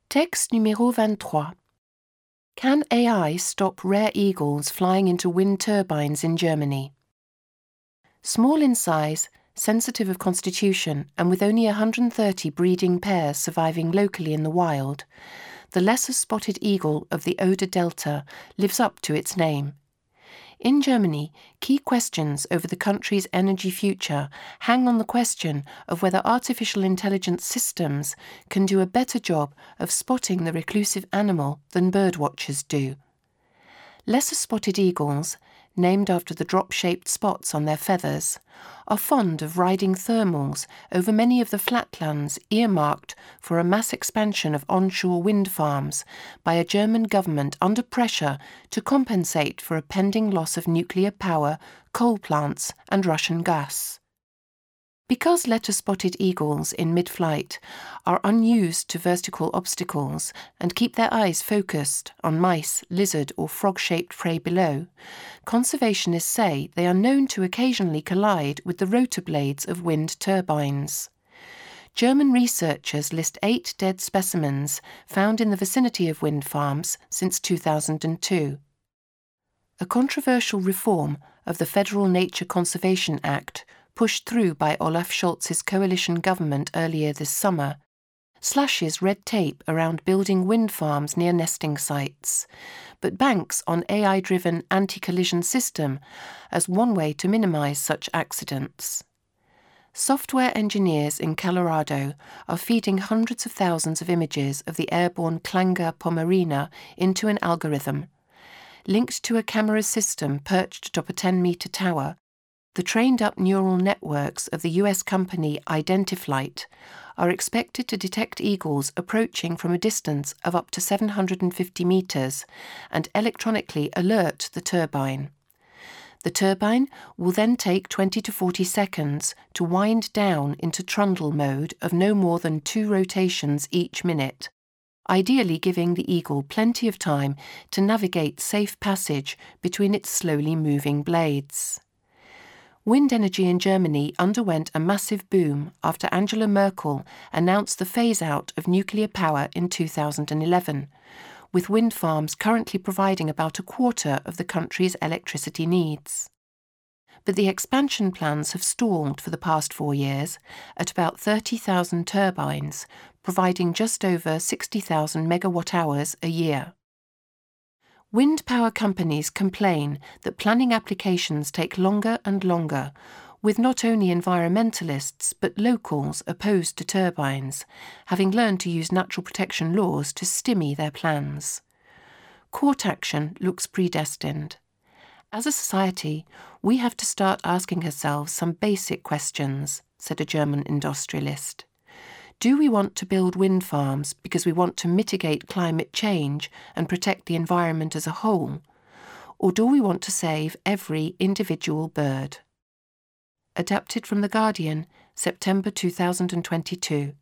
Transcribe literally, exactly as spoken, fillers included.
Texte numéro vingt-trois. Can A I stop rare eagles flying into wind turbines in Germany? Small in size, sensitive of constitution, and with only one hundred thirty breeding pairs surviving locally in the wild, the lesser spotted eagle of the Oder Delta lives up to its name. In Germany, key questions over the country's energy future hang on the question of whether artificial intelligence systems can do a better job of spotting the reclusive animal than birdwatchers do. Lesser spotted eagles, named after the drop-shaped spots on their feathers, are fond of riding thermals over many of the flatlands earmarked for a mass expansion of onshore wind farms by a German government under pressure to compensate for a pending loss of nuclear power, coal plants and Russian gas. Because letter-spotted eagles in mid-flight are unused to vertical obstacles and keep their eyes focused on mice, lizard or frog-shaped prey below, conservationists say they are known to occasionally collide with the rotor blades of wind turbines. German researchers list eight dead specimens found in the vicinity of wind farms since two thousand two. A controversial reform of the Federal Nature Conservation Act, pushed through by Olaf Scholz's coalition government earlier this summer, slashes red tape around building wind farms near nesting sites, but banks on A I-driven anti-collision system as one way to minimize such accidents. Software engineers in Colorado are feeding hundreds of thousands of images of the airborne clanger pomerina into an algorithm. Linked to a camera system perched atop a ten-meter tower, the trained-up neural networks of the U S company Identiflight are expected to detect eagles approaching from a distance of up to seven hundred fifty meters and electronically alert the turbine. The turbine will then take twenty to forty seconds to wind down into trundle mode of no more than two rotations each minute, ideally giving the eagle plenty of time to navigate safe passage between its slowly moving blades. Wind energy in Germany underwent a massive boom after Angela Merkel announced the phase-out of nuclear power in two thousand eleven, with wind farms currently providing about a quarter of the country's electricity needs. But the expansion plans have stalled for the past four years at about thirty thousand turbines, providing just over sixty thousand megawatt hours a year. Wind power companies complain that planning applications take longer and longer, with not only environmentalists but locals opposed to turbines, having learned to use natural protection laws to stymie their plans. Court action looks predestined. As a society, we have to start asking ourselves some basic questions, said a German industrialist. Do we want to build wind farms because we want to mitigate climate change and protect the environment as a whole? Or do we want to save every individual bird? Adapted from The Guardian, September two thousand twenty-two.